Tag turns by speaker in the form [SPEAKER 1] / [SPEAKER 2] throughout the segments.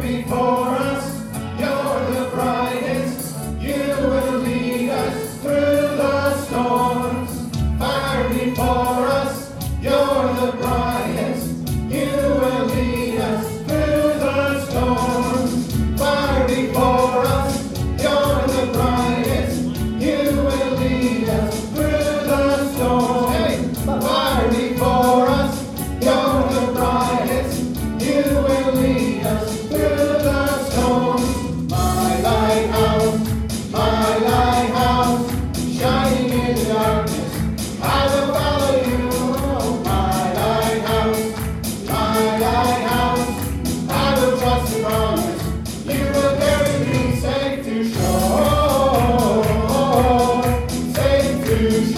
[SPEAKER 1] before us, you're the brightest. You will lead us through the storms. Fire before us, you're the brightest. You will lead us through the storms. Fire before us, you're the brightest. You will lead us through the storms. Hey, fire before us, you're the brightest. You will lead us through the storm. My lighthouse, shining in the darkness, I will follow you. Oh, my lighthouse, I will trust the promise. You will carry me safe to shore, safe to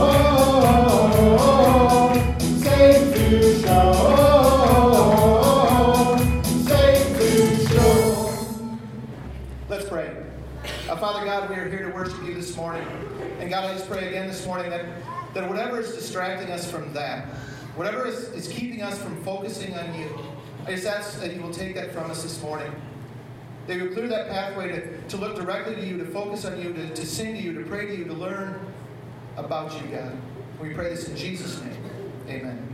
[SPEAKER 1] shore, safe to shore. Let's pray. Father God, we are here to worship you this morning. And God, I just pray again this morning that whatever is distracting us from that, whatever is keeping us from focusing on you, I just ask that you will take that from us this morning. That you will clear that pathway to look directly to you, to focus on you, to sing to you, to pray to you, to learn about you, God. We pray this in Jesus' name. Amen.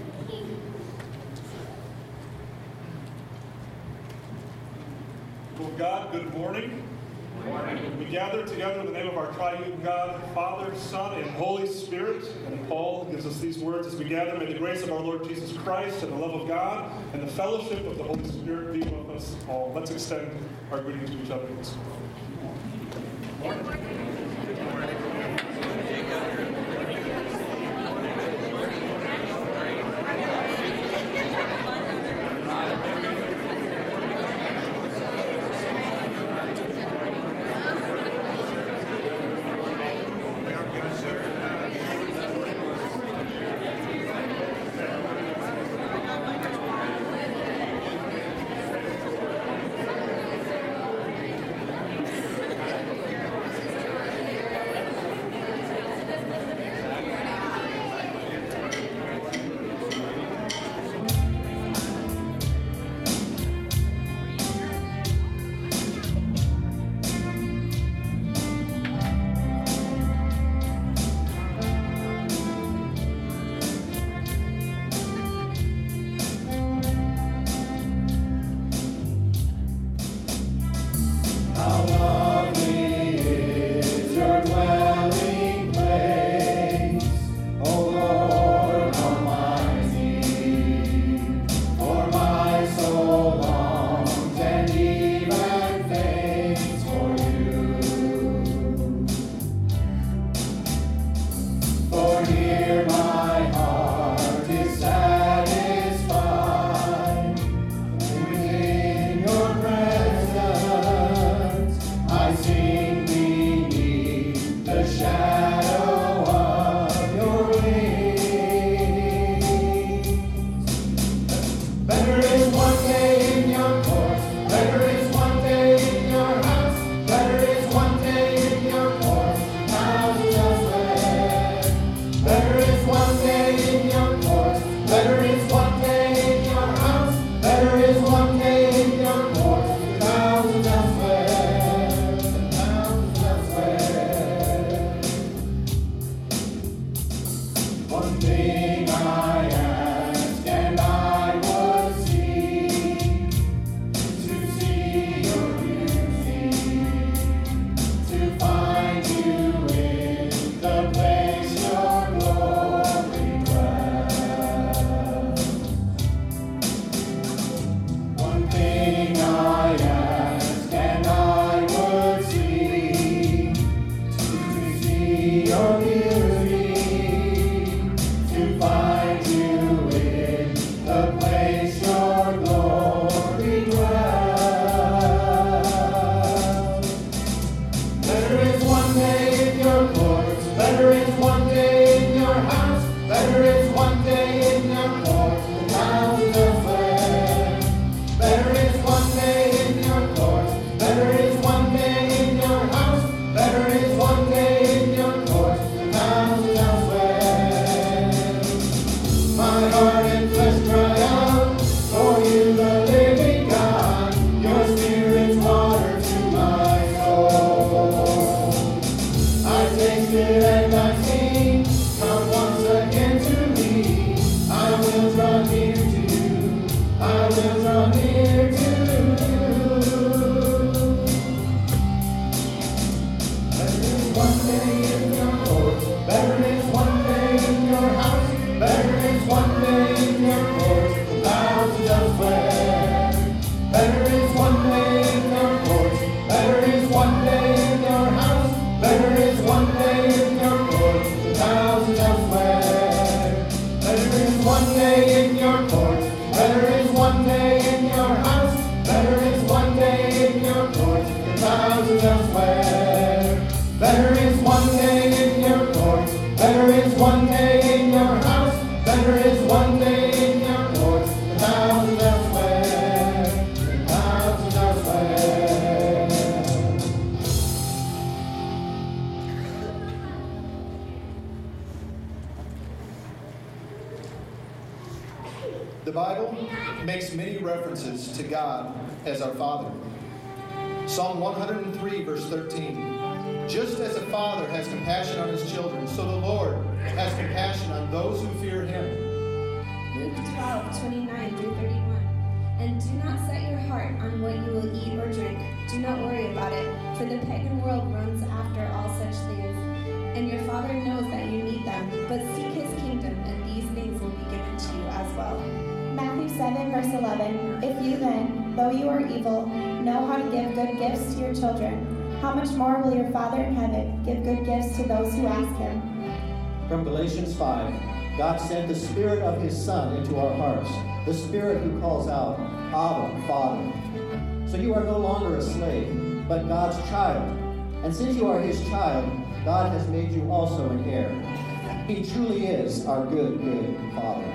[SPEAKER 2] Well, God, good morning. Good morning. We gather together in the name of our triune God, Father, Son, and Holy Spirit. And Paul gives us these words as we gather. May the grace of our Lord Jesus Christ and the love of God and the fellowship of the Holy Spirit be with us all. Let's extend our greetings to each other this morning. Good morning.
[SPEAKER 3] Bible makes many references to God as our Father. Psalm 103, verse 13. Just as a father has compassion on his children, so the Lord has compassion on those who fear him.
[SPEAKER 4] Luke 12, 29 through 31. And do not set your heart on what you will eat or drink. Do not worry about it, for the pagan world runs after all such things. And your Father knows that you need them. But seek his kingdom, and these things will be given to you as well.
[SPEAKER 5] Matthew 7, verse 11. If you then, though you are evil, know how to give good gifts to your children, how much more will your Father in heaven give good gifts to those who ask him?
[SPEAKER 6] From Galatians 5, God sent the Spirit of his Son into our hearts, the Spirit who calls out, Abba, Father. So you are no longer a slave, but God's child. And since you are his child, God has made you also an heir. He truly is our good, good Father.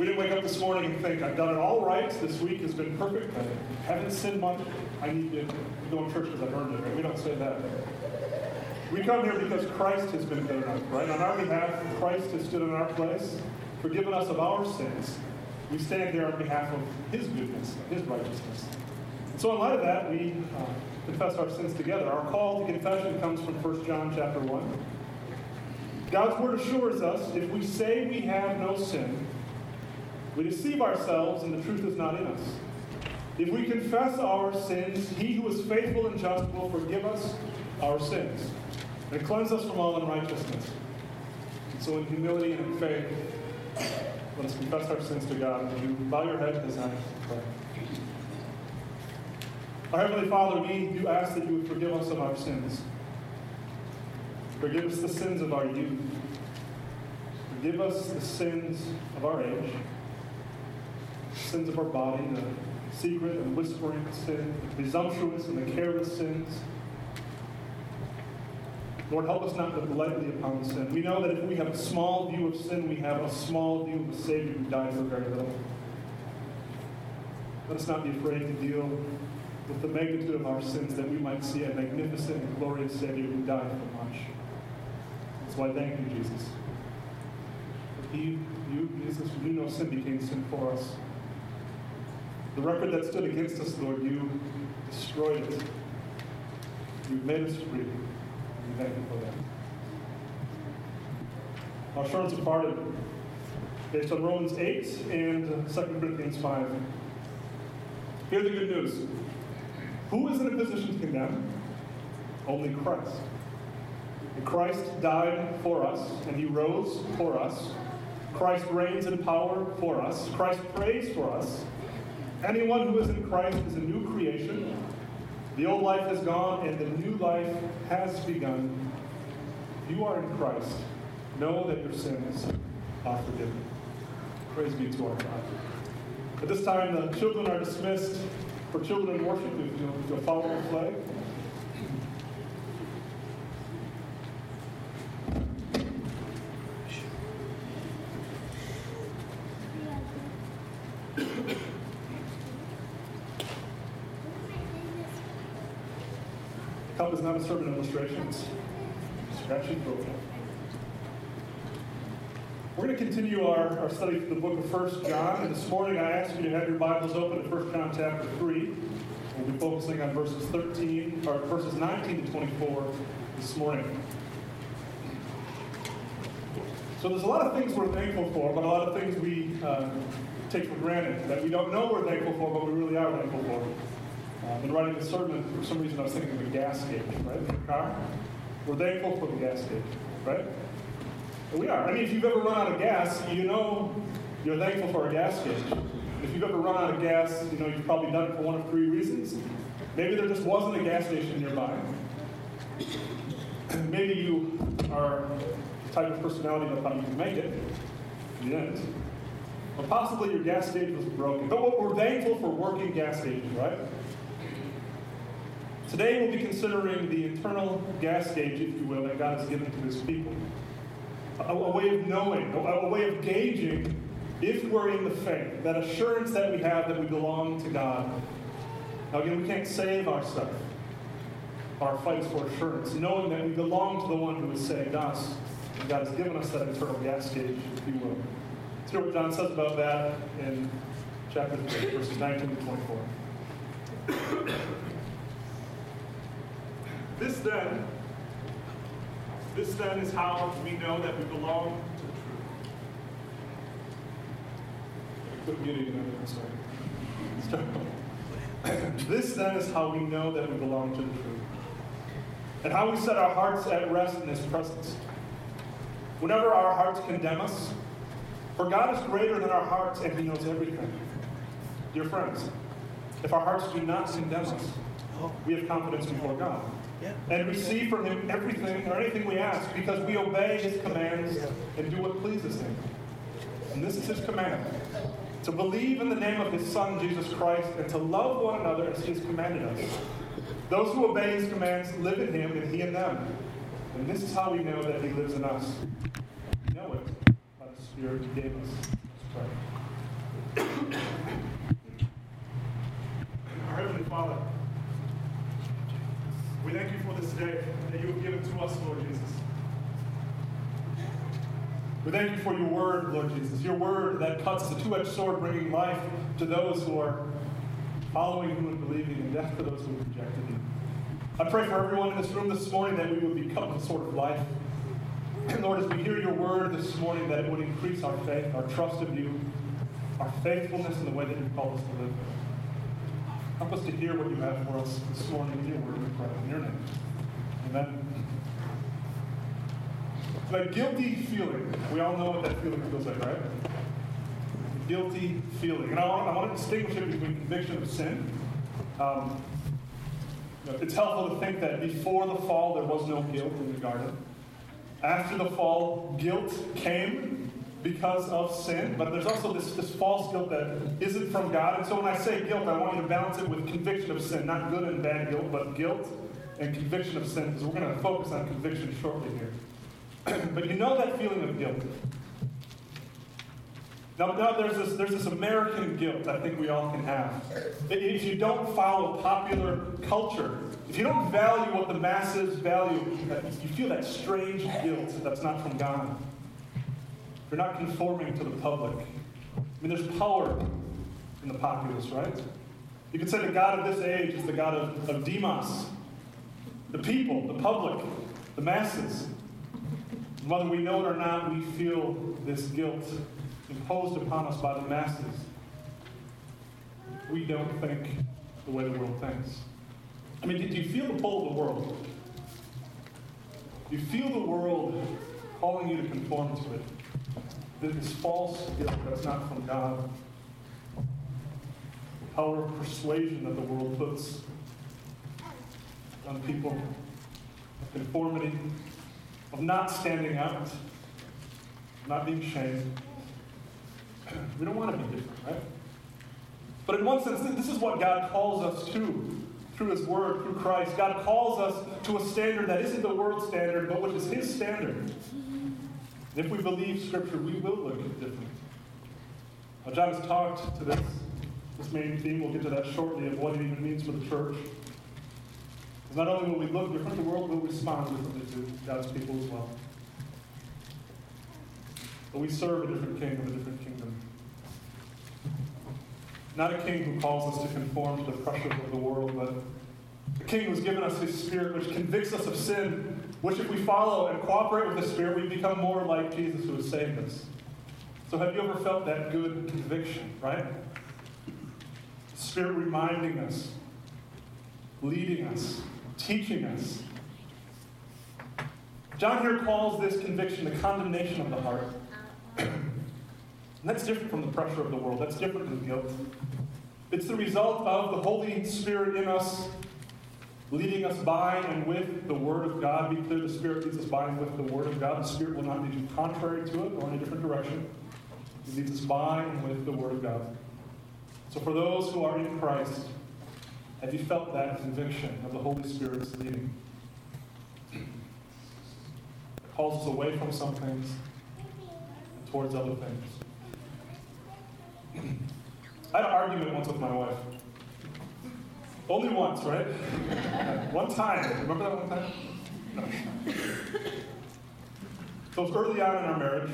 [SPEAKER 2] We didn't wake up this morning and think, I've done it all right. This week has been perfect. I haven't sinned much. I need to go to church because I've earned it. Right? We don't say that. We come here because Christ has been good enough, right? On our behalf, Christ has stood in our place, forgiven us of our sins. We stand here on behalf of his goodness, his righteousness. So in light of that, we confess our sins together. Our call to confession comes from 1 John chapter 1. God's word assures us, if we say we have no sin, we deceive ourselves and the truth is not in us. If we confess our sins, he who is faithful and just will forgive us our sins and cleanse us from all unrighteousness. And so in humility and in faith, let us confess our sins to God. Would you bow your head as I pray? Our Heavenly Father, we do ask that you would forgive us of our sins. Forgive us the sins of our youth. Forgive us the sins of our age. Sins of our body, the secret and whispering sin, the presumptuous and the careless sins. Lord, help us not to look lightly upon sin. We know that if we have a small view of sin, we have a small view of a Savior who died for very little. Let us not be afraid to deal with the magnitude of our sins, that we might see a magnificent and glorious Savior who died for much. So I thank you, Jesus. That you, Jesus, who knew no sin, became sin for us. The record that stood against us, Lord, you destroyed it. You've made us free. We thank you for that. Our assurance of pardon, based on Romans 8 and 2 Corinthians 5. Hear the good news. Who is in a position to condemn? Only Christ. And Christ died for us, and he rose for us. Christ reigns in power for us. Christ prays for us. Anyone who is in Christ is a new creation. The old life has gone, and the new life has begun. If you are in Christ, know that your sins are forgiven. Praise be to our God. At this time, the children are dismissed. For children in worship, if you'll follow the flag. The cup is not a sermon illustration. It's scratchy throat. We're going to continue our study through the book of 1 John. And this morning I ask you to have your Bibles open to 1 John chapter 3. We'll be focusing on verses 19 to 24 this morning. So there's a lot of things we're thankful for, but a lot of things we take for granted that we don't know we're thankful for, but we really are thankful for. In writing the sermon, for some reason I was thinking of a gas gauge, right? In the car. We're thankful for the gas gauge, right? We are. I mean, if you've ever run out of gas, you know you're thankful for a gas gauge. If you've ever run out of gas, you know you've probably done it for one of three reasons. Maybe there just wasn't a gas station nearby. Maybe you are the type of personality that thought you could make it in the end. Or possibly your gas gauge was broken. But we're thankful for working gas gauges, right? Today we'll be considering the internal gas gauge, if you will, that God has given to his people. A way of knowing, a way of gauging if we're in the faith, that assurance that we have that we belong to God. Now again, we can't save ourselves. Our fight is for assurance, knowing that we belong to the one who has saved us. And God has given us that internal gas gauge, if you will. Let's hear what John says about that in chapter 3, verses 19 to 24. This then is how we know that we belong to the truth. Quit muting another, I'm sorry. This then is how we know that we belong to the truth. And how we set our hearts at rest in his presence. Whenever our hearts condemn us, for God is greater than our hearts and he knows everything. Dear friends, if our hearts do not condemn us, we have confidence before God. And receive from him everything or anything we ask, because we obey his commands and do what pleases him. And this is his command: to believe in the name of his Son, Jesus Christ, and to love one another as he has commanded us. Those who obey his commands live in him and he in them. And this is how we know that he lives in us. We know it by the Spirit he gave us. Let's pray. Father, we thank you for this day that you have given to us, Lord Jesus. We thank you for your word, Lord Jesus, your word that cuts the two-edged sword, bringing life to those who are following you and believing, and death to those who have rejected you. I pray for everyone in this room this morning that we would be cut with the sword of life. And Lord, as we hear your word this morning, that it would increase our faith, our trust of you, our faithfulness in the way that you've called us to live. Help us to hear what you have for us this morning in your word, we pray in your name. Amen. That guilty feeling, we all know what that feeling feels like, right? Guilty feeling. And I want to distinguish it between conviction of sin. It's helpful to think that before the fall, there was no guilt in the garden. After the fall, guilt came because of sin, but there's also this false guilt that isn't from God. And so when I say guilt, I want you to balance it with conviction of sin, not good and bad guilt, but guilt and conviction of sin, because we're going to focus on conviction shortly here. But you know that feeling of guilt. Now there's this American guilt I think we all can have. If you don't follow popular culture, if you don't value what the masses value, you feel that strange guilt that's not from God. You're not conforming to the public. I mean, there's power in the populace, right? You could say the God of this age is the God of demos. The people, the public, the masses. Whether we know it or not, we feel this guilt imposed upon us by the masses. We don't think the way the world thinks. I mean, do you feel the pull of the world? Do you feel the world calling you to conform to it? This false guilt that's not from God. The power of persuasion that the world puts on people. Of conformity. Of not standing out. Not being shamed. We don't want to be different, right? But in one sense, this is what God calls us to. Through his word, through Christ. God calls us to a standard that isn't the world's standard, but which is his standard. If we believe Scripture, we will look different. Now, John has talked to this main theme, we'll get to that shortly, of what it even means for the church. Because not only will we look different, the world will respond differently to God's people as well. But we serve a different king of a different kingdom. Not a king who calls us to conform to the pressures of the world, but a king who's given us his Spirit, which convicts us of sin, which if we follow and cooperate with the Spirit, we become more like Jesus who has saved us. So have you ever felt that good conviction, right? The Spirit reminding us, leading us, teaching us. John here calls this conviction the condemnation of the heart. And that's different from the pressure of the world. That's different than guilt. It's the result of the Holy Spirit in us, leading us by and with the Word of God. Be clear, the Spirit leads us by and with the Word of God. The Spirit will not lead you contrary to it or in a different direction. He leads us by and with the Word of God. So for those who are in Christ, have you felt that conviction of the Holy Spirit's leading? It calls us away from some things and towards other things. I had an argument once with my wife. Only once, right? One time. Remember that one time? No. So it was early on in our marriage.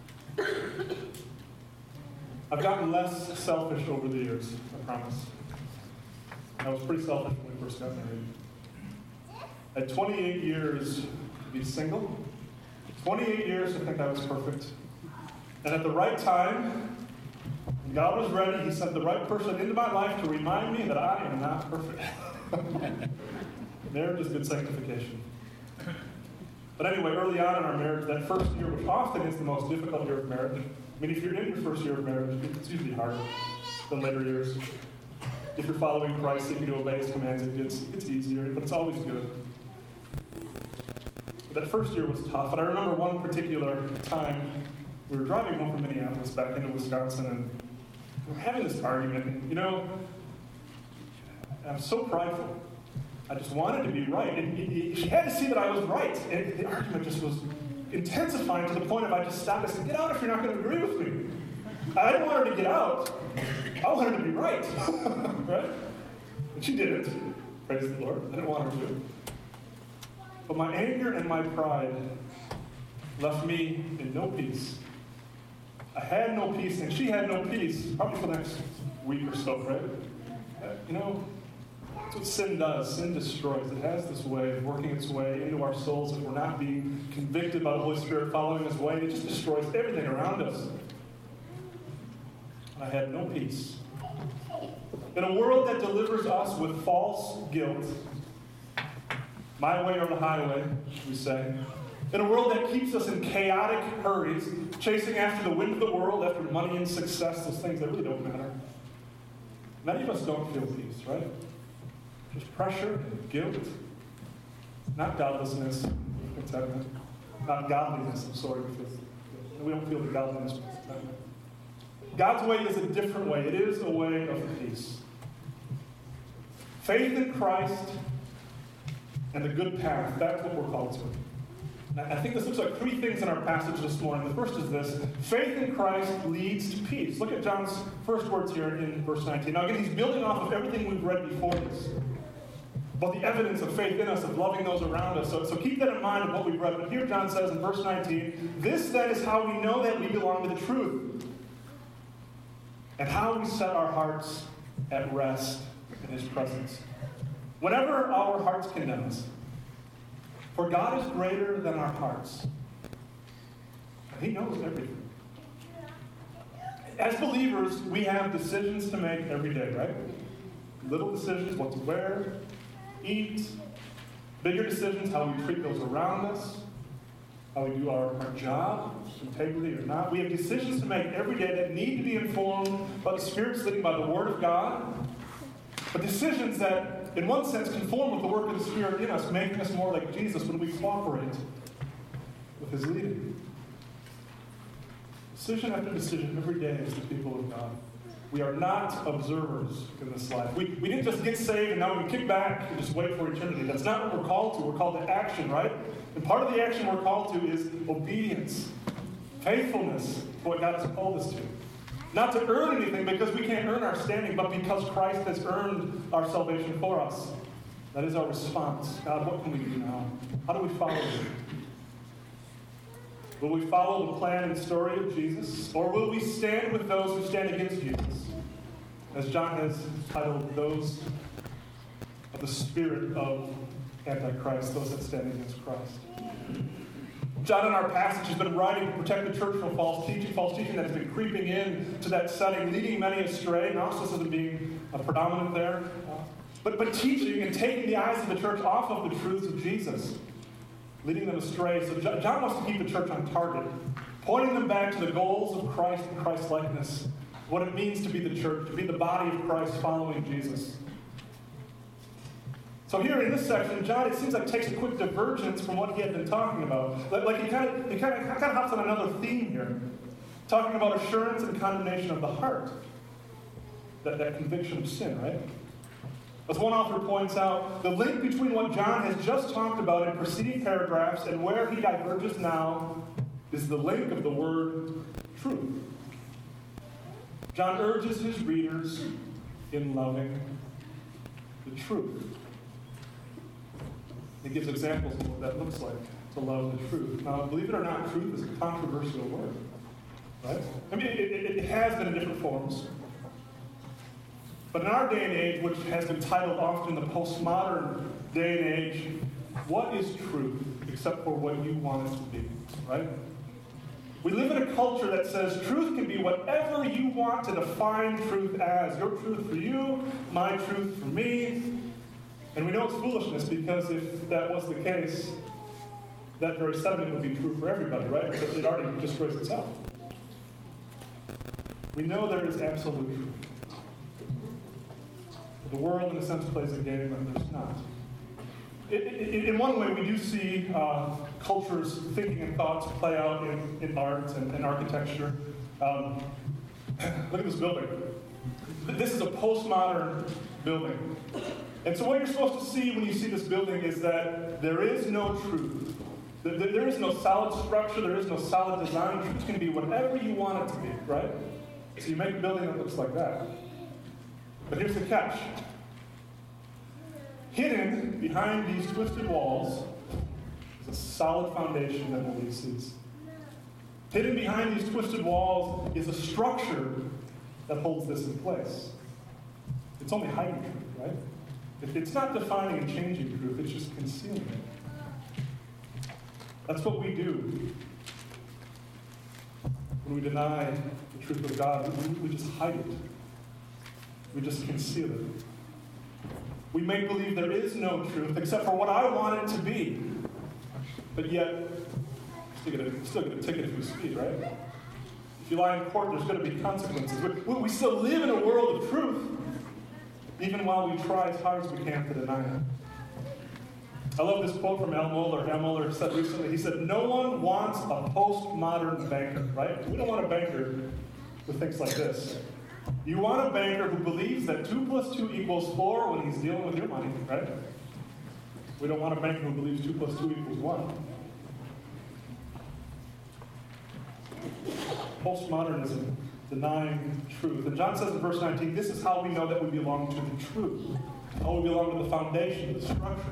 [SPEAKER 2] I've gotten less selfish over the years, I promise. I was pretty selfish when we first got married. I had 28 years to be single. 28 years to think I was perfect. And at the right time, when God was ready, he sent the right person into my life to remind me that I am not perfect. Marriage is good sanctification. But anyway, early on in our marriage, that first year, which often is the most difficult year of marriage. I mean, if you're in your first year of marriage, it's usually harder than later years. If you're following Christ, if you obey his commands, it gets easier, but it's always good. But that first year was tough, and I remember one particular time, we were driving home from Minneapolis back into Wisconsin, and we were having this argument, and, you know, I'm so prideful. I just wanted to be right, and she had to see that I was right, and the argument just was intensifying to the point of I just stopped. I said, "Get out if you're not going to agree with me." I didn't want her to get out. I wanted her to be right, right? And she didn't. Praise the Lord. I didn't want her to. But my anger and my pride left me in no peace. I had no peace, and she had no peace, probably for the next week or so, right? That's what sin does. Sin destroys. It has this way of working its way into our souls if we're not being convicted by the Holy Spirit following His way. It just destroys everything around us. And I had no peace. In a world that delivers us with false guilt, my way or the highway, we say, in a world that keeps us in chaotic hurries, chasing after the wind of the world, after money and success, those things that really don't matter. Many of us don't feel peace, right? There's pressure and guilt, not godlessness, contentment, not godliness, I'm sorry, because we don't feel the godliness of contentment. God's way is a different way. It is a way of peace. Faith in Christ and the good path, that's what we're called to. I think this looks like three things in our passage this morning. The first is this: faith in Christ leads to peace. Look at John's first words here in verse 19. Now again, he's building off of everything we've read before this, about the evidence of faith in us, of loving those around us. So keep that in mind of what we've read. But here John says in verse 19, this then is how we know that we belong to the truth, and how we set our hearts at rest in His presence. Whenever our hearts condemn us, for God is greater than our hearts. And He knows everything. As believers, we have decisions to make every day, right? Little decisions, what to wear, eat. Bigger decisions, how we treat those around us, how we do our job, integrity or not. We have decisions to make every day that need to be informed by the Spirit's leading, by the Word of God. But decisions that, in one sense, conform with the work of the Spirit in us, making us more like Jesus when we cooperate with His leading. Decision after decision every day as the people of God. We are not observers in this life. We didn't just get saved and now we kick back and just wait for eternity. That's not what we're called to. We're called to action, right? And part of the action we're called to is obedience, faithfulness to what God has called us to. Not to earn anything because we can't earn our standing, but because Christ has earned our salvation for us. That is our response. God, what can we do now? How do we follow You? Will we follow the plan and story of Jesus? Or will we stand with those who stand against Jesus? As John has titled, those of the spirit of Antichrist, those that stand against Christ. John in our passage has been writing to protect the church from false teaching that has been creeping in to that setting, leading many astray. Gnosticism being predominant there. But teaching and taking the eyes of the church off of the truths of Jesus, leading them astray. So John wants to keep the church on target, pointing them back to the goals of Christ and Christ-likeness, what it means to be the church, to be the body of Christ following Jesus. So here in this section, John, it seems like, takes a quick divergence from what he had been talking about. Like he kind of hops on another theme here, talking about assurance and condemnation of the heart, that conviction of sin, right? As one author points out, the link between what John has just talked about in preceding paragraphs and where he diverges now is the link of the word truth. John urges his readers in loving the truth. He gives examples of what that looks like, to love the truth. Now, believe it or not, truth is a controversial word, right? I mean, it has been in different forms. But in our day and age, which has been titled often the postmodern day and age, what is truth except for what you want it to be, right? We live in a culture that says truth can be whatever you want to define truth as. Your truth for you, my truth for me. And we know it's foolishness because if that was the case, that very sentiment would be true for everybody, right? Because it already destroys itself. We know there is absolute truth. The world, in a sense, plays a game, and there's not. In one way, we do see culture's thinking and thoughts play out in art and architecture. Look at this building. This is a postmodern building. And so what you're supposed to see when you see this building is that there is no truth. There is no solid structure. There is no solid design. Truth can be whatever you want it to be, right? So you make a building that looks like that. But here's the catch. Hidden behind these twisted walls is a solid foundation that nobody sees. Hidden behind these twisted walls is a structure that holds this in place. It's only hiding truth, right? It's not defining and changing truth, it's just concealing it. That's what we do when we deny the truth of God. We just hide it. We just conceal it. We make believe there is no truth except for what I want it to be. But yet, still get a ticket if you speed, right? If you lie in court, there's going to be consequences. We still live in a world of truth, even while we try as hard as we can to deny it. I love this quote from Al Mohler. Al Mohler said recently, he said, "No one wants a postmodern banker," right? We don't want a banker who thinks like this. You want a banker who believes that 2 + 2 = 4 when he's dealing with your money, right? We don't want a banker who believes 2 + 2 = 1. Postmodernism, denying truth. And John says in verse 19, this is how we know that we belong to the truth. How we belong to the foundation, the structure.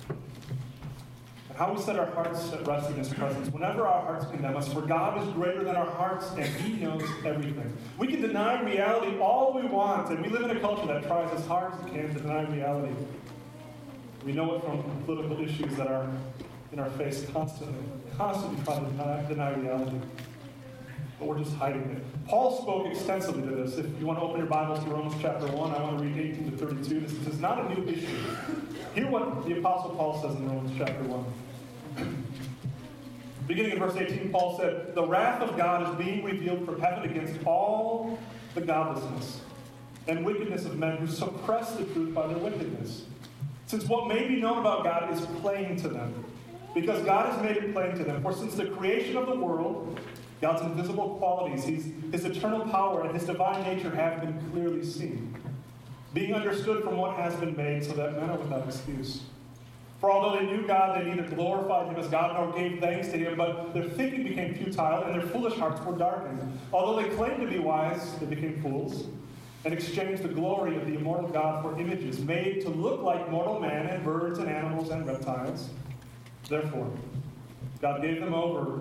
[SPEAKER 2] And how we set our hearts at rest in His presence. Whenever our hearts condemn us, for God is greater than our hearts and He knows everything. We can deny reality all we want, and we live in a culture that tries as hard as it can to deny reality. We know it from political issues that are in our face constantly trying to deny reality. But we're just hiding it. Paul spoke extensively to this. If you want to open your Bibles to Romans chapter 1, I want to read 18 to 32. This is not a new issue. Hear what the Apostle Paul says in Romans chapter 1. Beginning in verse 18, Paul said, "The wrath of God is being revealed from heaven against all the godlessness and wickedness of men who suppress the truth by their wickedness. Since what may be known about God is plain to them, because God has made it plain to them. For since the creation of the world, God's invisible qualities, His eternal power, and His divine nature have been clearly seen, being understood from what has been made, so that men are without excuse. For although they knew God, they neither glorified Him as God nor gave thanks to Him, but their thinking became futile, and their foolish hearts were darkened. Although they claimed to be wise, they became fools, and exchanged the glory of the immortal God for images made to look like mortal man and birds and animals and reptiles. Therefore, God gave them over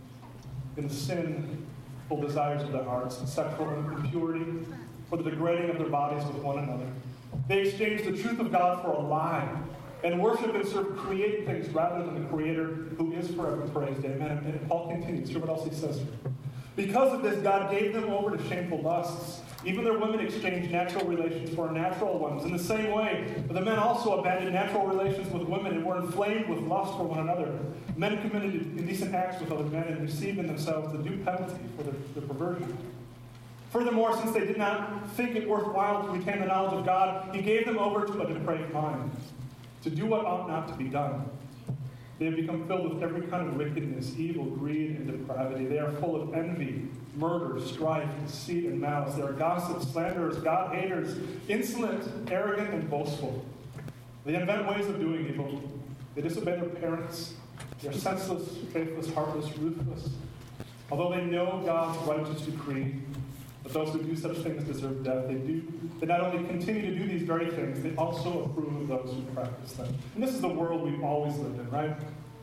[SPEAKER 2] in the sinful desires of their hearts, and sexual impurity, for the degrading of their bodies with one another. They exchanged the truth of God for a lie, and worship and serve created things rather than the Creator, who is forever praised." Amen. And Paul continues. Hear what else he says. "Because of this, God gave them over to shameful lusts. Even their women exchanged natural relations for unnatural ones. In the same way, the men also abandoned natural relations with women and were inflamed with lust for one another. Men committed indecent acts with other men and received in themselves the due penalty for their perversion. Furthermore, since they did not think it worthwhile to retain the knowledge of God, He gave them over to a depraved mind, to do what ought not to be done. They have become filled with every kind of wickedness, evil, greed, and depravity. They are full of envy, murder, strife, deceit, and malice. They are gossips, slanderers, God-haters, insolent, arrogant, and boastful. They invent ways of doing evil. They disobey their parents. They are senseless, faithless, heartless, ruthless. Although they know God's righteous decree that those who do such things deserve death, they not only continue to do these very things, they also approve of those who practice them." And this is the world we've always lived in, right?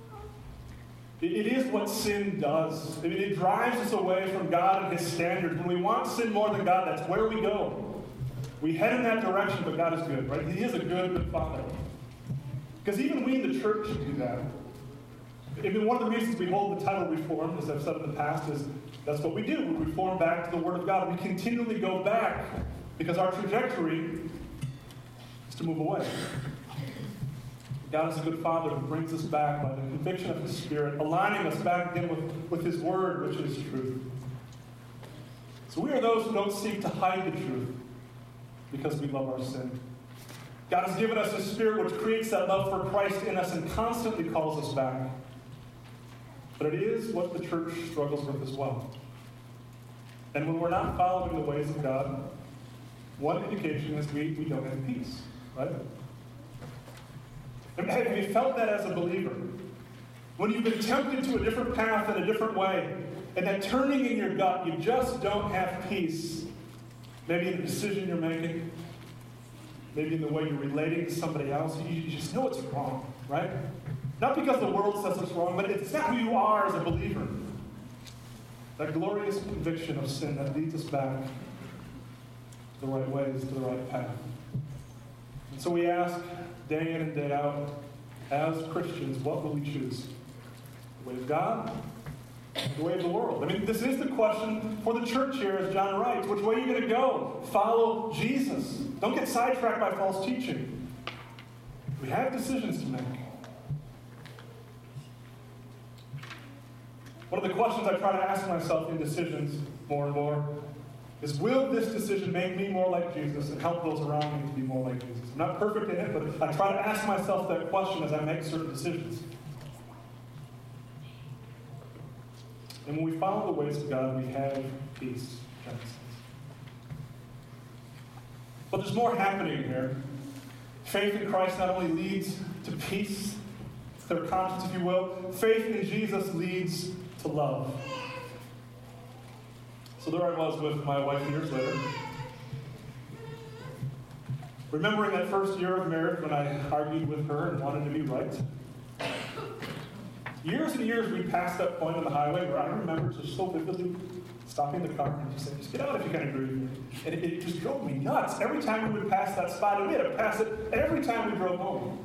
[SPEAKER 2] It is what sin does. It drives us away from God and His standards. When we want sin more than God, that's where we go. We head in that direction, but God is good, right? He is a good Father. Because even we in the church do that. I mean, one of the reasons we hold the title Reformed, as I've said in the past, is that's what we do. We reform back to the Word of God. We continually go back because our trajectory is to move away. God is a good Father who brings us back by the conviction of His Spirit, aligning us back again with His Word, which is truth. So we are those who don't seek to hide the truth because we love our sin. God has given us His Spirit, which creates that love for Christ in us and constantly calls us back. But it is what the church struggles with as well. And when we're not following the ways of God, one indication is we don't have peace, right? Have you felt that as a believer? When you've been tempted to a different path in a different way, and that turning in your gut, you just don't have peace. Maybe in the decision you're making. maybe in the way you're relating to somebody else, you just know it's wrong, right? Not because the world says it's wrong, but it's not who you are as a believer. That glorious conviction of sin that leads us back to the right ways, to the right path. And so we ask day in and day out, as Christians, what will we choose? The way of God? The way of the world? I mean, this is the question for the church here, as John writes. Which way are you going to go? Follow Jesus. Don't get sidetracked by false teaching. We have decisions to make. One of the questions I try to ask myself in decisions more and more is, will this decision make me more like Jesus and help those around me to be more like Jesus? I'm not perfect in it, but I try to ask myself that question as I make certain decisions. And when we follow the ways of God, we have peace. But there's more happening here. Faith in Christ not only leads to peace, their conscience, if you will. Faith in Jesus leads to love. So there I was with my wife years later, remembering that first year of marriage when I argued with her and wanted to be right. Years and years we passed that point on the highway where I remember just so vividly stopping the car and just saying, just get out if you can agree with me. And it just drove me nuts. Every time we would pass that spot, and we had to pass it every time we drove home.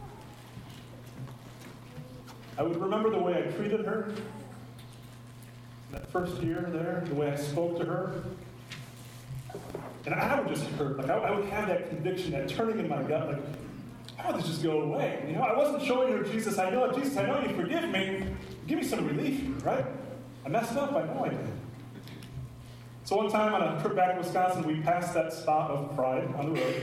[SPEAKER 2] I would remember the way I treated her that first year there, the way I spoke to her. And I would just hurt. Like I would have that conviction, that turning in my gut, like, how would this just go away? You know, I wasn't showing her Jesus. I know you forgive me. Give me some relief, right? I messed up. I know I did. So one time on a trip back to Wisconsin, we passed that spot of Pride on the road.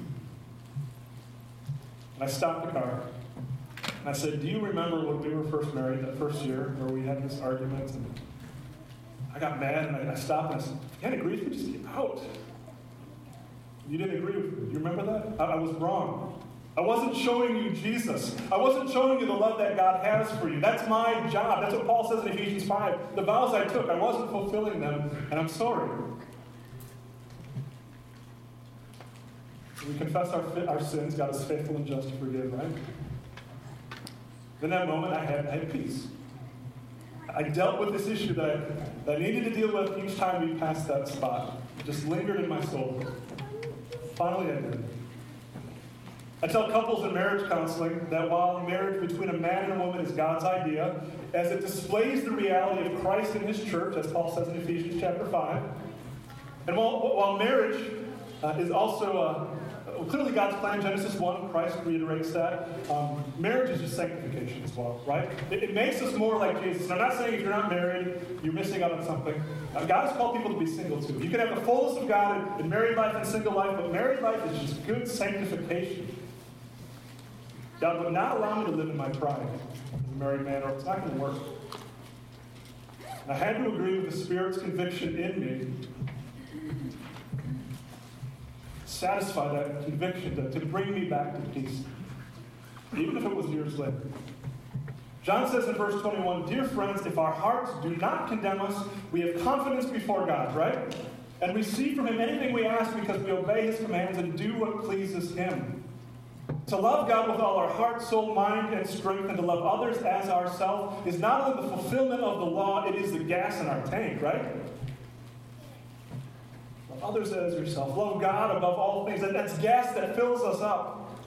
[SPEAKER 2] And I stopped the car. And I said, do you remember when we were first married, that first year, where we had this argument? And I got mad, and I stopped, and I said, if you can't agree with me, just get out. You didn't agree with me. You remember that? I was wrong. I wasn't showing you Jesus. I wasn't showing you the love that God has for you. That's my job. That's what Paul says in Ephesians 5. The vows I took, I wasn't fulfilling them, and I'm sorry. We confess our sins. God is faithful and just to forgive, right? In that moment, I had peace. I dealt with this issue that I needed to deal with each time we passed that spot. It just lingered in my soul. Finally, I did. I tell couples in marriage counseling that while marriage between a man and a woman is God's idea, as it displays the reality of Christ and His church, as Paul says in Ephesians chapter 5, and while marriage is also clearly God's plan, Genesis 1, Christ reiterates that, marriage is just sanctification as well, right? It makes us more like Jesus. And I'm not saying if you're not married, you're missing out on something. God has called people to be single too. You can have the fullness of God in married life and single life, but married life is just good sanctification. God would not allow me to live in my pride as a married man, or it's not going to work. And I had to agree with the Spirit's conviction in me, satisfy that conviction to bring me back to peace, even if it was years later. John says in verse 21, dear friends, if our hearts do not condemn us, we have confidence before God, right? And receive from Him anything we ask because we obey His commands and do what pleases Him. To love God with all our heart, soul, mind, and strength, and to love others as ourselves is not only the fulfillment of the law, it is the gas in our tank, right? Love others as yourself. Love God above all things. That's gas that fills us up.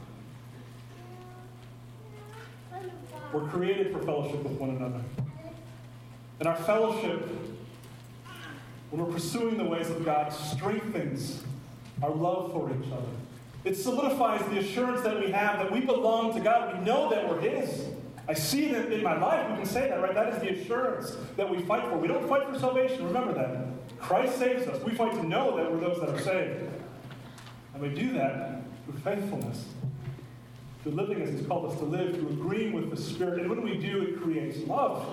[SPEAKER 2] We're created for fellowship with one another. And our fellowship, when we're pursuing the ways of God, strengthens our love for each other. It solidifies the assurance that we have that we belong to God. We know that we're His. I see it in my life. We can say that, right? That is the assurance that we fight for. We don't fight for salvation. Remember that. Christ saves us. We fight to know that we're those that are saved. And we do that through faithfulness, through living as He's called us to live, through agreeing with the Spirit. And when we do, it creates love.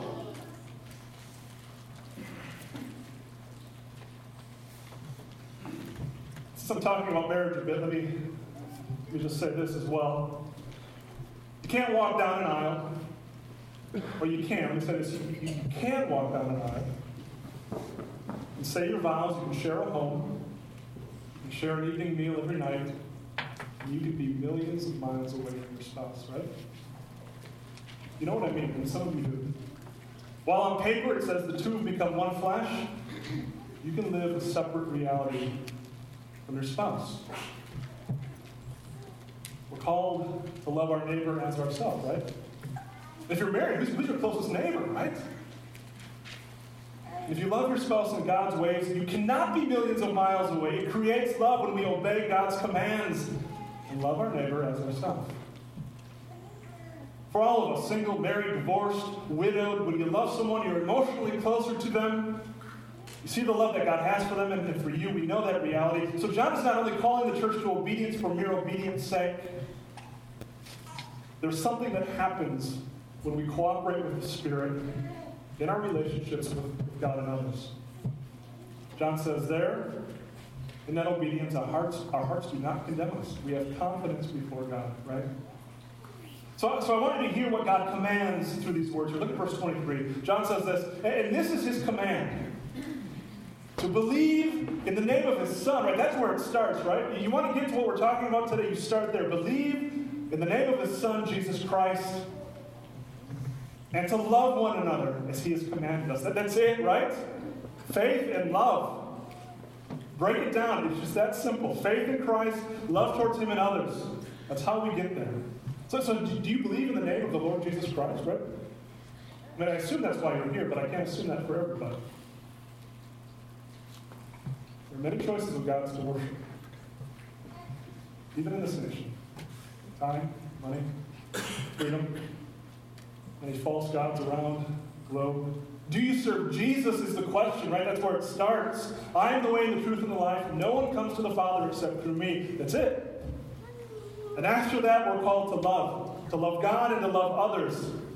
[SPEAKER 2] Since I'm talking about marriage a bit, let me just say this as well. You can't walk down an aisle, or you can. Let me say this. You can walk down an aisle and say your vows. You can share a home. You can share an evening meal every night. You could be millions of miles away from your spouse, right? You know what I mean, and some of you do. While on paper it says the two have become one flesh, you can live a separate reality from your spouse. We're called to love our neighbor as ourselves, right? If you're married, who's your closest neighbor, right? If you love your spouse in God's ways, you cannot be millions of miles away. It creates love when we obey God's commands and love our neighbor as ourselves. For all of us, single, married, divorced, widowed, when you love someone, you're emotionally closer to them. You see the love that God has for them and for you. We know that reality. So John is not only calling the church to obedience for mere obedience sake. There's something that happens when we cooperate with the Spirit in our relationships with God and others. John says there, in that obedience, our hearts do not condemn us. We have confidence before God, right? So I want you to hear what God commands through these words here. Look at verse 23. John says this, and this is his command. To believe in the name of his Son, right? That's where it starts, right? You want to get to what we're talking about today, you start there. Believe in the name of his Son, Jesus Christ, and to love one another as he has commanded us. That's it, right? Faith and love. Break it down. It's just that simple. Faith in Christ, love towards him and others. That's how we get there. So do you believe in the name of the Lord Jesus Christ, right? I mean, I assume that's why you're here, but I can't assume that for everybody. There are many choices of gods to worship. Even in this nation. Time, money, freedom, many false gods around the globe. Do you serve Jesus is the question, right? That's where it starts. I am the way, the truth, and the life. No one comes to the Father except through me. That's it. And after that, we're called to love God and to love others.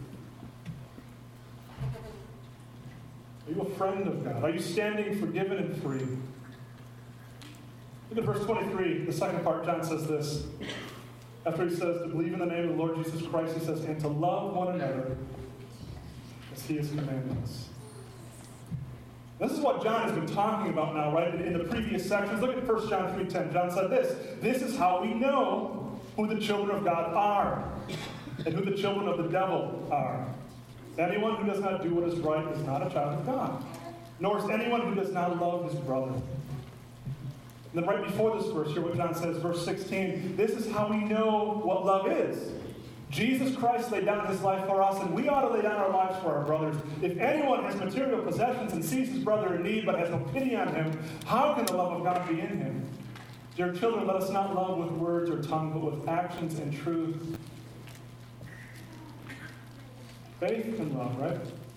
[SPEAKER 2] Are you a friend of God? Are you standing forgiven and free? Look at verse 23, the second part. John says this. After he says to believe in the name of the Lord Jesus Christ, he says, and to love one another as he has commanded us. This is what John has been talking about now, right? In the previous sections. Look at 1 John 3:10. John said this. This is how we know who the children of God are and who the children of the devil are. Anyone who does not do what is right is not a child of God, nor is anyone who does not love his brother. And then right before this verse, hear what John says, verse 16. This is how we know what love is. Jesus Christ laid down his life for us, and we ought to lay down our lives for our brothers. If anyone has material possessions and sees his brother in need but has no pity on him, how can the love of God be in him? Dear children, let us not love with words or tongue, but with actions and truth. Faith and love, right?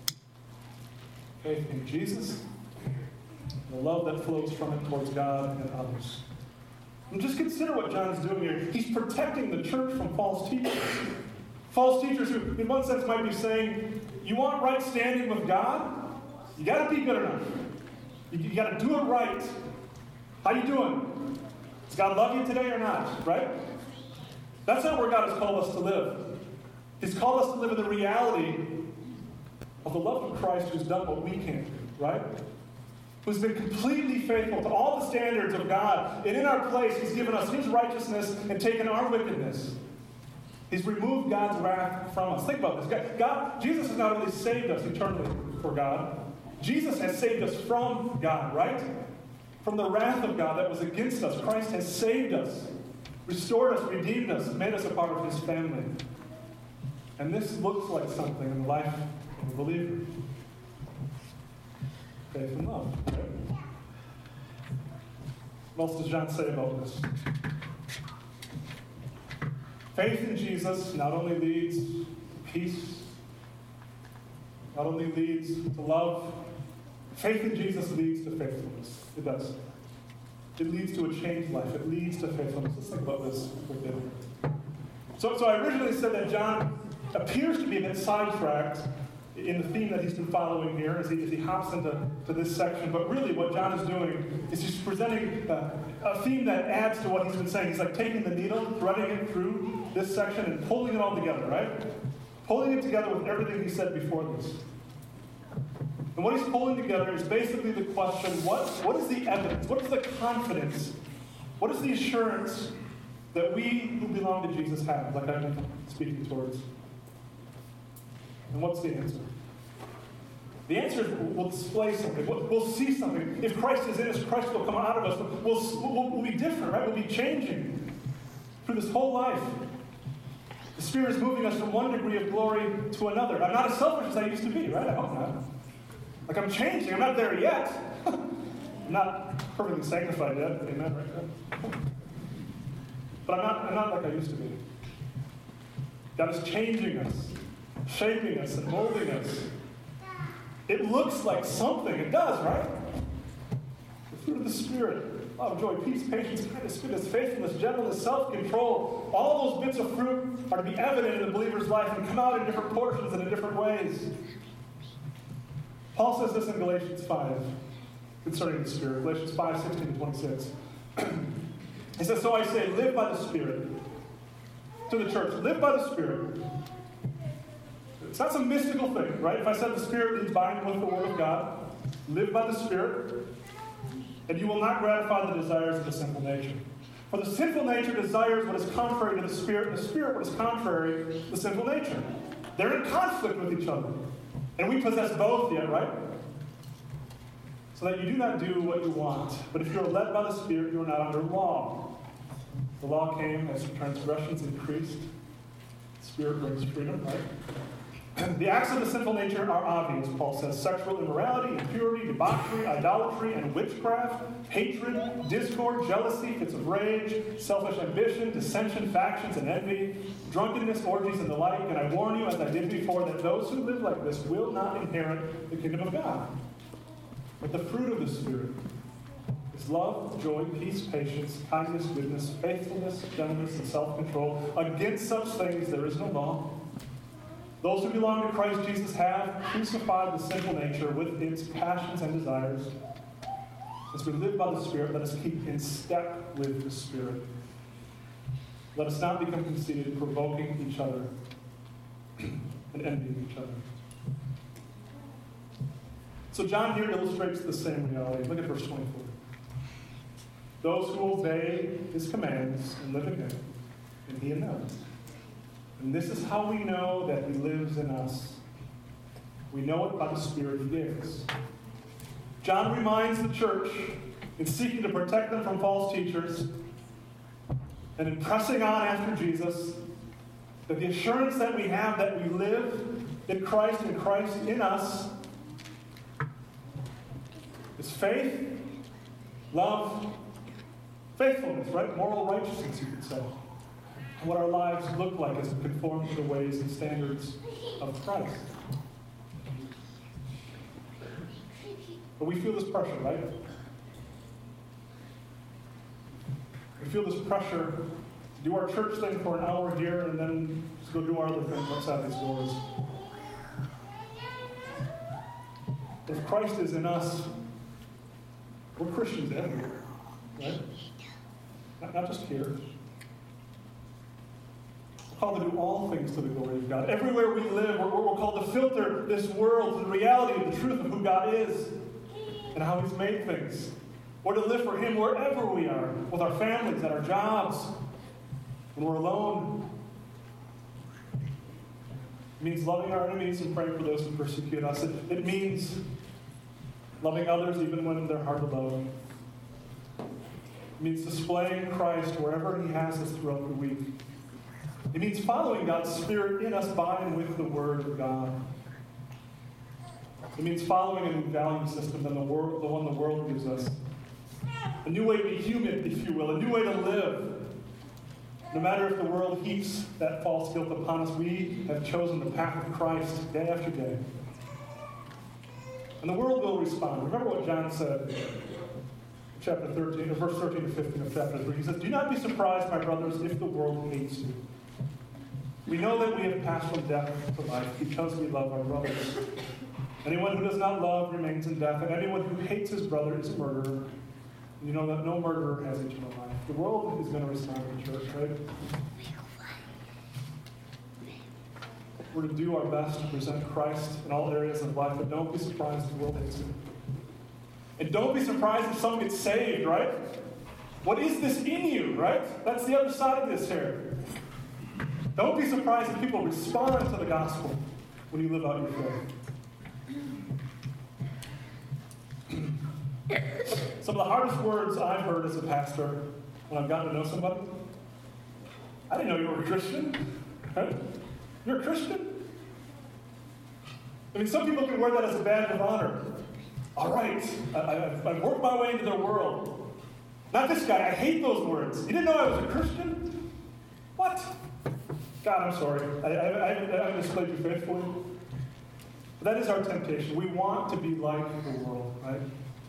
[SPEAKER 2] Faith in Jesus, the love that flows from it towards God and others. And just consider what John's doing here. He's protecting the church from false teachers. False teachers who, in one sense, might be saying, you want right standing with God? You got to be good enough. You got to do it right. How you doing? Does God love you today or not? Right? That's not where God has called us to live. He's called us to live in the reality of the love of Christ who's done what we can't do. Right? Who's been completely faithful to all the standards of God. And in our place, he's given us his righteousness and taken our wickedness. He's removed God's wrath from us. Think about this. Jesus has not only saved us eternally for God, Jesus has saved us from God, right? From the wrath of God that was against us. Christ has saved us, restored us, redeemed us, made us a part of his family. And this looks like something in the life of a believer. Faith and love. Right? What else does John say about this? Faith in Jesus not only leads to peace, not only leads to love. Faith in Jesus leads to faithfulness. It does. It leads to a changed life. It leads to faithfulness. Let's think about this for a bit. So I originally said that John appears to be a bit sidetracked in the theme that he's been following here as he hops into this section. But really what John is doing is he's presenting a theme that adds to what he's been saying. He's like taking the needle, threading it through this section and pulling it all together, right? Pulling it together with everything he said before this. And what he's pulling together is basically the question, what is the evidence? What is the confidence? What is the assurance that we who belong to Jesus have, like I've been speaking towards? And what's the answer? The answer is we'll display something. We'll see something. If Christ is in us, Christ will come out of us. We'll be different, right? We'll be changing through this whole life. The Spirit is moving us from one degree of glory to another. I'm not as selfish as I used to be, right? I hope not. Like I'm changing. I'm not there yet. I'm not perfectly sanctified yet. Amen, right? But I'm not like I used to be. God is changing us, shaping us, and molding us. It looks like something. It does, right? The fruit of the Spirit: love, joy, peace, patience, kindness, goodness, faithfulness, gentleness, self-control. All those bits of fruit are to be evident in the believer's life and come out in different portions and in different ways. Paul says this in Galatians 5 concerning the Spirit. Galatians 5, 16 to 26. He says, "So I say, live by the Spirit." To the church, live by the Spirit. It's not some mystical thing, right? If I said the Spirit means bind with the Word of God, live by the Spirit, and you will not gratify the desires of the sinful nature. For the sinful nature desires what is contrary to the Spirit, and the Spirit what is contrary to the sinful nature. They're in conflict with each other. And we possess both yet, right? So that you do not do what you want. But if you are led by the Spirit, you are not under law. The law came as transgressions increased. The Spirit brings freedom, right? The acts of the sinful nature are obvious, Paul says: sexual immorality, impurity, debauchery, idolatry, and witchcraft, hatred, discord, jealousy, fits of rage, selfish ambition, dissension, factions, and envy, drunkenness, orgies, and the like. And I warn you, as I did before, that those who live like this will not inherit the kingdom of God. But the fruit of the Spirit is love, joy, peace, patience, kindness, goodness, faithfulness, gentleness, and self-control. Against such things there is no law. Those who belong to Christ Jesus have crucified the sinful nature with its passions and desires. As we live by the Spirit, let us keep in step with the Spirit. Let us not become conceited, provoking each other and envying each other. So John here illustrates the same reality. Look at verse 24. Those who obey his commands and live in him, and he in them. And this is how we know that he lives in us. We know it by the Spirit he gives. John reminds the church, in seeking to protect them from false teachers, and in pressing on after Jesus, that the assurance that we have that we live in Christ and Christ in us is faith, love, faithfulness, right? Moral righteousness, you could say. And what our lives look like as we conform to the ways and standards of Christ. But we feel this pressure, right? We feel this pressure to do our church thing for an hour here and then just go do our other thing outside these doors. If Christ is in us, we're Christians everywhere, right? Not just here. We're called to do all things to the glory of God. Everywhere we live, we're called to filter this world to the reality of the truth of who God is and how he's made things. We're to live for him wherever we are, with our families, at our jobs, when we're alone. It means loving our enemies and praying for those who persecute us. It means loving others even when they're hard to love. It means displaying Christ wherever he has us throughout the week. It means following God's Spirit in us by and with the Word of God. It means following a new value system than the one the world gives us. A new way to be human, if you will. A new way to live. No matter if the world heaps that false guilt upon us, we have chosen the path of Christ day after day. And the world will respond. Remember what John said in chapter 13, or verse 13 to 15 of chapter 3. He says, "Do not be surprised, my brothers, if the world hates you. We know that we have passed from death to life because we love our brothers. Anyone who does not love remains in death, and anyone who hates his brother is a murderer. You know that no murderer has eternal life." The world is going to respond to the church, right? We're to do our best to present Christ in all areas of life, but don't be surprised if the world hates him. And don't be surprised if some get saved, right? What is this in you, right? That's the other side of this here. Don't be surprised if people respond to the gospel when you live out your faith. Some of the hardest words I've heard as a pastor when I've gotten to know somebody, I didn't know you were a Christian. Right? You're a Christian? I mean, some people can wear that as a badge of honor. All right, I've worked my way into their world. Not this guy. I hate those words. You didn't know I was a Christian? What? God, I'm sorry. I haven't displayed you faithfully. But that is our temptation. We want to be like the world, right?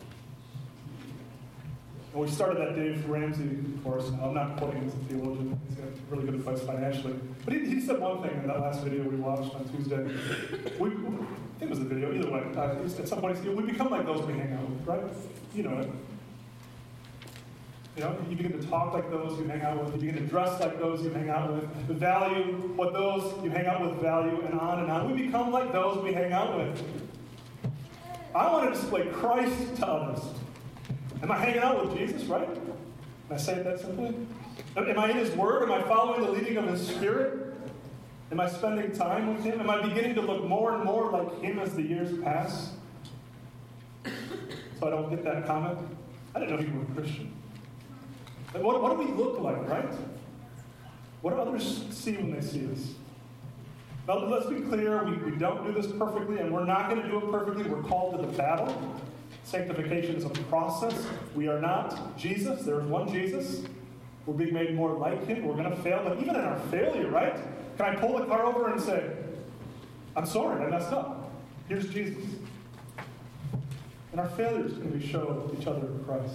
[SPEAKER 2] And we started that Dave Ramsey course. Now, I'm not quoting him as a theologian. He's got really good advice financially. But he said one thing in that last video we watched on Tuesday. I think it was the video. Either way, at some point, we become like those we hang out with, right? You know it. You know, you begin to talk like those you hang out with. You begin to dress like those you hang out with. Value what those you hang out with value, and on and on. We become like those we hang out with. I want to display Christ to others. Am I hanging out with Jesus, right? Can I say it that simply? Am I in His Word? Am I following the leading of His Spirit? Am I spending time with Him? Am I beginning to look more and more like Him as the years pass? So I don't get that comment. I didn't know you were a Christian. What do we look like, right? What do others see when they see us? Now, let's be clear, we don't do this perfectly, and we're not going to do it perfectly. We're called to the battle. Sanctification is a process. We are not Jesus. There is one Jesus. We're being made more like Him. We're going to fail, but even in our failure, right? Can I pull the car over and say, I'm sorry, I messed up. Here's Jesus. And our failures can we show each other Christ.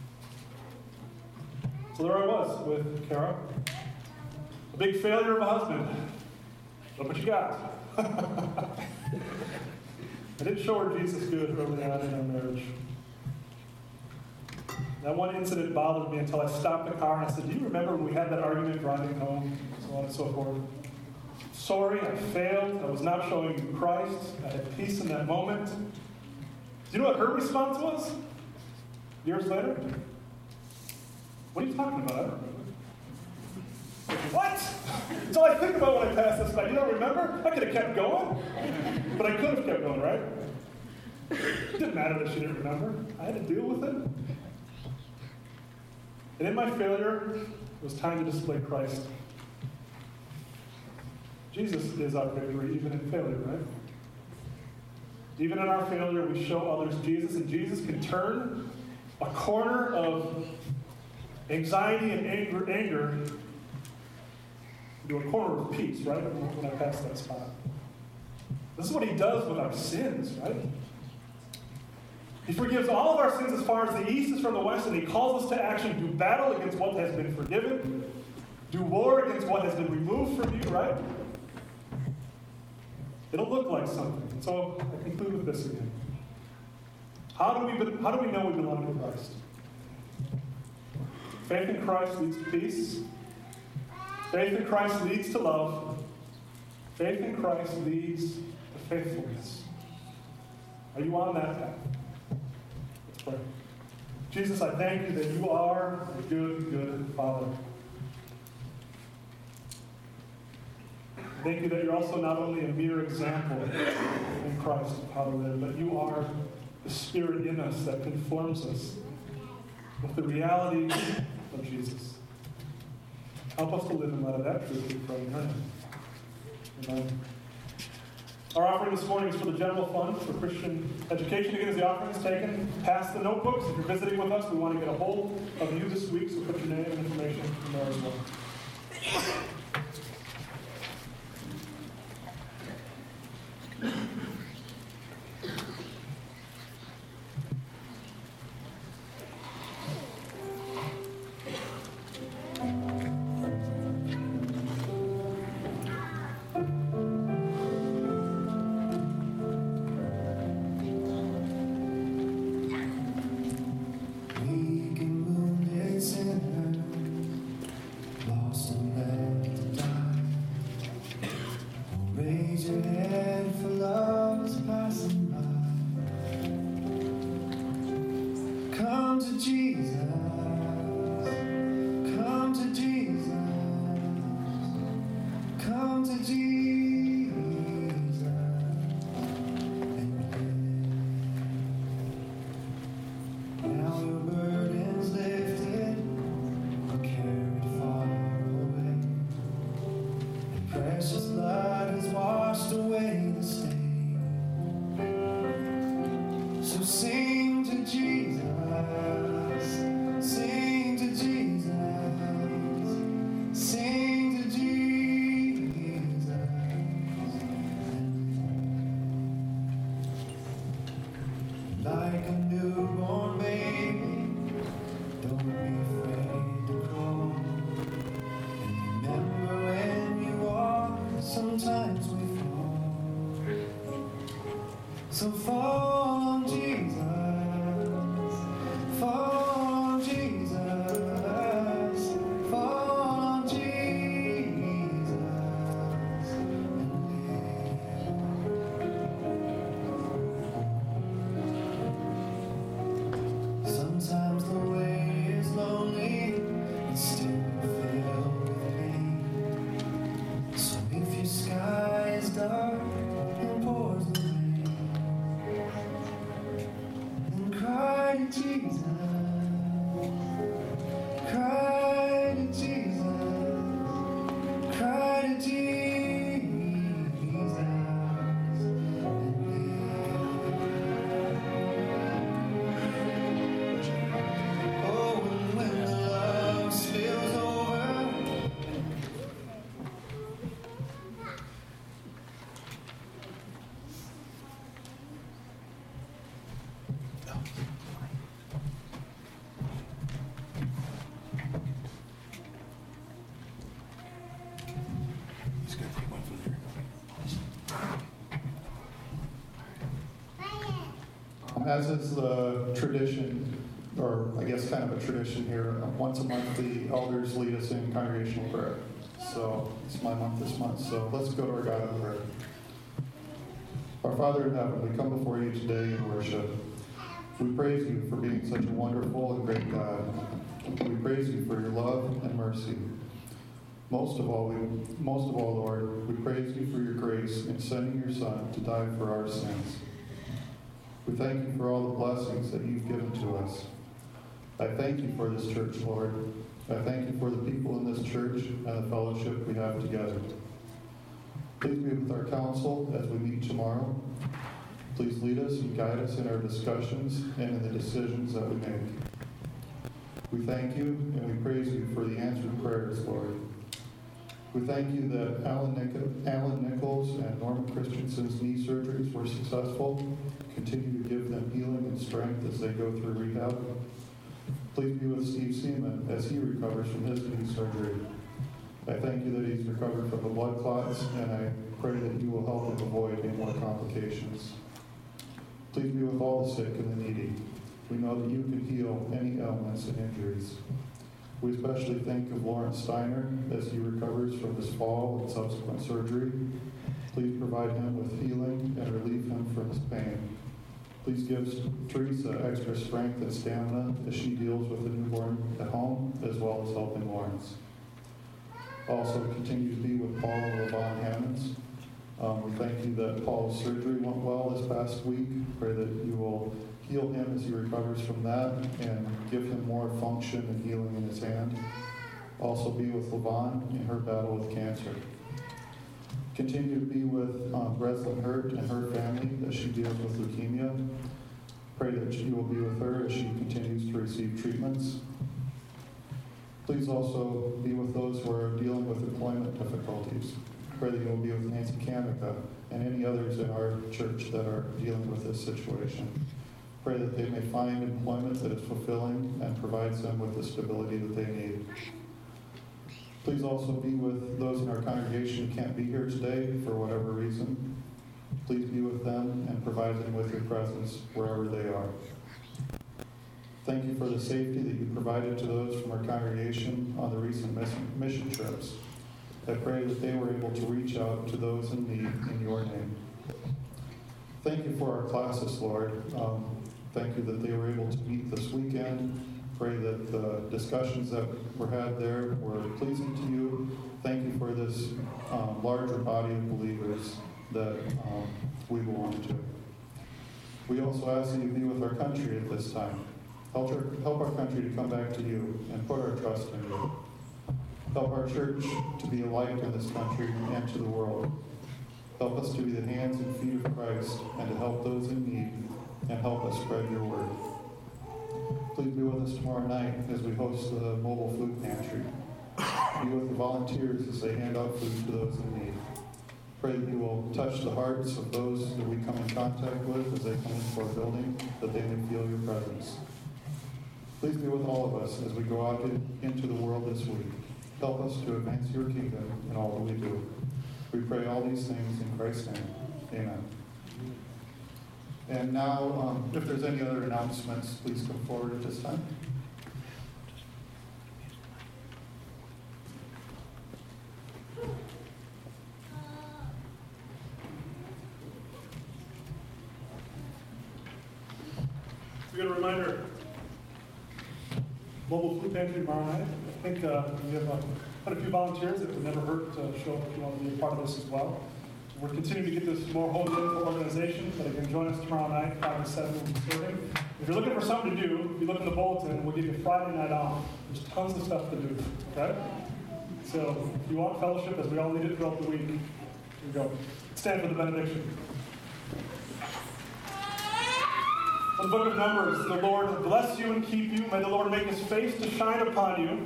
[SPEAKER 2] So there I was with Kara. A big failure of a husband. Look what you got. I didn't show her Jesus good early on in our marriage. That one incident bothered me until I stopped the car and I said, do you remember when we had that argument driving home? So on and so forth. Sorry, I failed. I was not showing you Christ. I had peace in that moment. Do you know what her response was? Years later? What are you talking about? What? That's all I think about when I pass this by. You don't remember? I could have kept going. But I could have kept going, right? It didn't matter that she didn't remember. I had to deal with it. And in my failure, it was time to display Christ. Jesus is our victory, even in failure, right? Even in our failure, we show others Jesus, and Jesus can turn a corner of anxiety and anger into a corner of peace, right? When I pass that spot. This is what He does with our sins, right? He forgives all of our sins as far as the east is from the west, and He calls us to actually do battle against what has been forgiven, do war against what has been removed from you, right? It'll look like something. And so I conclude with this again. How do we know we belong to Christ? Faith in Christ leads to peace. Faith in Christ leads to love. Faith in Christ leads to faithfulness. Are you on that path? Let's pray. Jesus, I thank You that You are a good, good Father. Thank You that You're also not only a mere example in Christ of how to live, but You are the Spirit in us that conforms us with the reality of Jesus. Help us to live in light of that truth, we pray in Your name. Amen. Our offering this morning is for the General Fund for Christian Education. Again, as the offering is taken, pass the notebooks. If you're visiting with us, we want to get a hold of you this week, so put your name and information in there as well.
[SPEAKER 1] Come to Jesus. Come to Jesus and live. Now your burden's lifted, carried far away. And precious blood has washed away the stain. So sing to Jesus, sing to Jesus, sing to Jesus. Like a newborn baby, don't be afraid to crawl. And remember when you walk, sometimes we fall. So fall on Jesus, fall on Jesus, fall on Jesus, and live. Sometimes the way is lonely and still filled with pain. So if your sky is dark and pours the rain, then cry to Jesus, cry to Jesus, cry to Jesus, and live. Oh, and when the love spills over,
[SPEAKER 3] As is the tradition, or I guess kind of a tradition here, once a month the elders lead us in congregational prayer. So it's my month this month, so let's go to our God in prayer. Our Father in heaven, we come before you today in worship. We praise you for being such a wonderful and great God. We praise you for your love and mercy. Most of all, Lord, we praise you for your grace in sending your Son to die for our sins. We thank you for all the blessings that you've given to us. I thank you for this church, Lord. I thank you for the people in this church and the fellowship we have together. Please be with our council as we meet tomorrow. Please lead us and guide us in our discussions and in the decisions that we make. We thank you and we praise you for the answered prayers, Lord. We thank you that Alan Nichols and Norman Christensen's knee surgeries were successful. Continue to give them healing and strength as they go through rehab. Please be with Steve Seaman as he recovers from his knee surgery. I thank you that he's recovered from the blood clots, and I pray that you will help him avoid any more complications. Please be with all the sick and the needy. We know that you can heal any ailments and injuries. We especially think of Lawrence Steiner as he recovers from his fall and subsequent surgery. Please provide him with healing and relieve him from his pain. Please give Teresa extra strength and stamina as she deals with the newborn at home, as well as helping Lawrence. Also continue to be with Paul and Levon Hammonds. We thank you that Paul's surgery went well this past week. Pray that you will heal him as he recovers from that and give him more function and healing in his hand. Also be with Levon in her battle with cancer. Continue to be with Breslin Hurt and her family as she deals with leukemia. Pray that you will be with her as she continues to receive treatments. Please also be with those who are dealing with employment difficulties. Pray that you will be with Nancy Kamika and any others in our church that are dealing with this situation. Pray that they may find employment that is fulfilling and provides them with the stability that they need. Please also be with those in our congregation who can't be here today for whatever reason. Please be with them and provide them with your presence wherever they are. Thank you for the safety that you provided to those from our congregation on the recent mission trips. I pray that they were able to reach out to those in need in your name. Thank you for our classes, Lord. Thank you that they were able to meet this weekend.
[SPEAKER 7] Pray that the discussions that were had there were pleasing to you. Thank you for this larger body of believers that we belong to. We also ask that you be with our country at this time. Help our country to come back to you and put our trust in you. Help our church to be a light in this country and to the world. Help us to be the hands and feet of Christ and to help those in need and help us spread your word. Please be with us tomorrow night as we host the mobile food pantry. Be with the volunteers as they hand out food to those in need. Pray that you will touch the hearts of those that we come in contact with as they come into our building, that they may feel your presence. Please be with all of us as we go out into the world this week. Help us to advance your kingdom in all that we do. We pray all these things in Christ's name. Amen. And now, if there's any other announcements, please come forward at this time.
[SPEAKER 2] We got a reminder. Mobile food pantry tomorrow night. I think we have quite a few volunteers. It would never hurt to show up if you want to be a part of this as well. We're continuing to get this more holistic organization, but you can join us tomorrow night, 5 to 7, we'll be serving. If you're looking for something to do, if you look in the bulletin, we'll give you Friday night off. There's tons of stuff to do, okay? So if you want fellowship, as we all need it throughout the week, here we go. Stand for the benediction. From the book of Numbers, the Lord bless you and keep you. May the Lord make his face to shine upon you.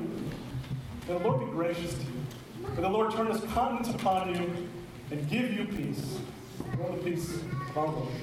[SPEAKER 2] May the Lord be gracious to you. May the Lord turn his countenance upon you and give you peace. Go in the peace of our Lord.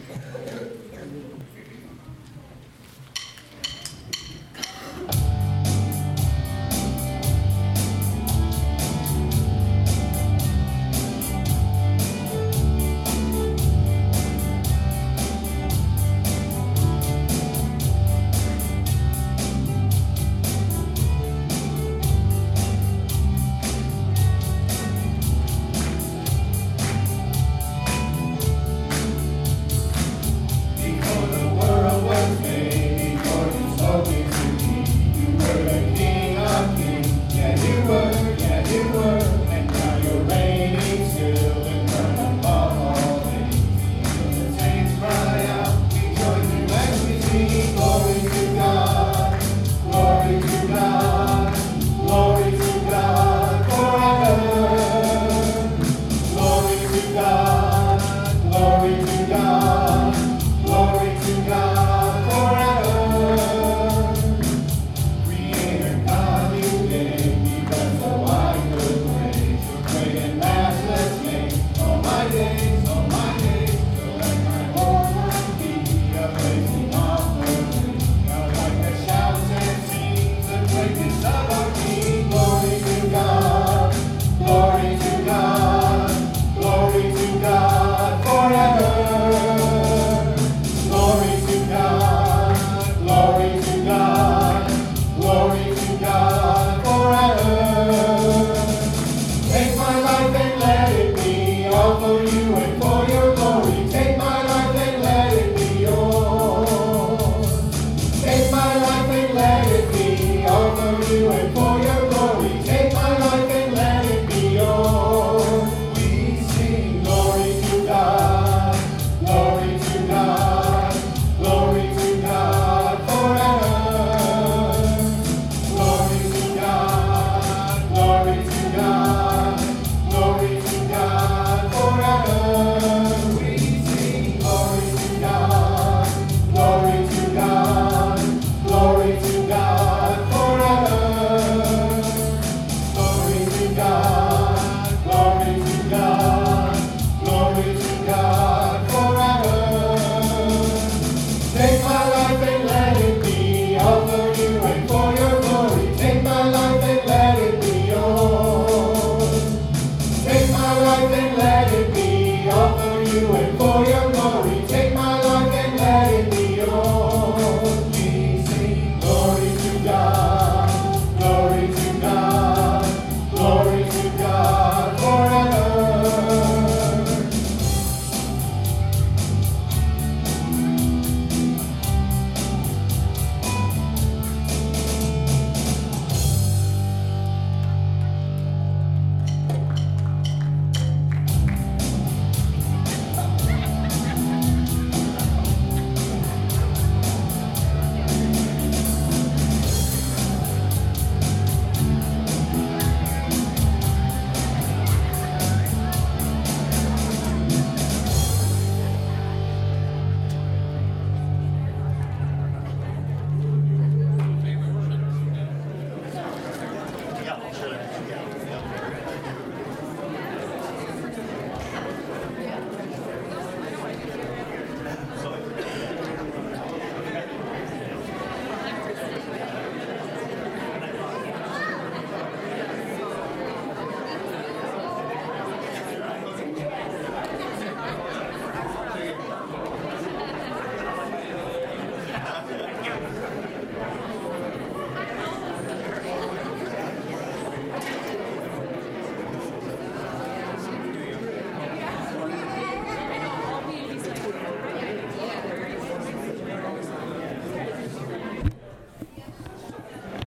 [SPEAKER 1] For your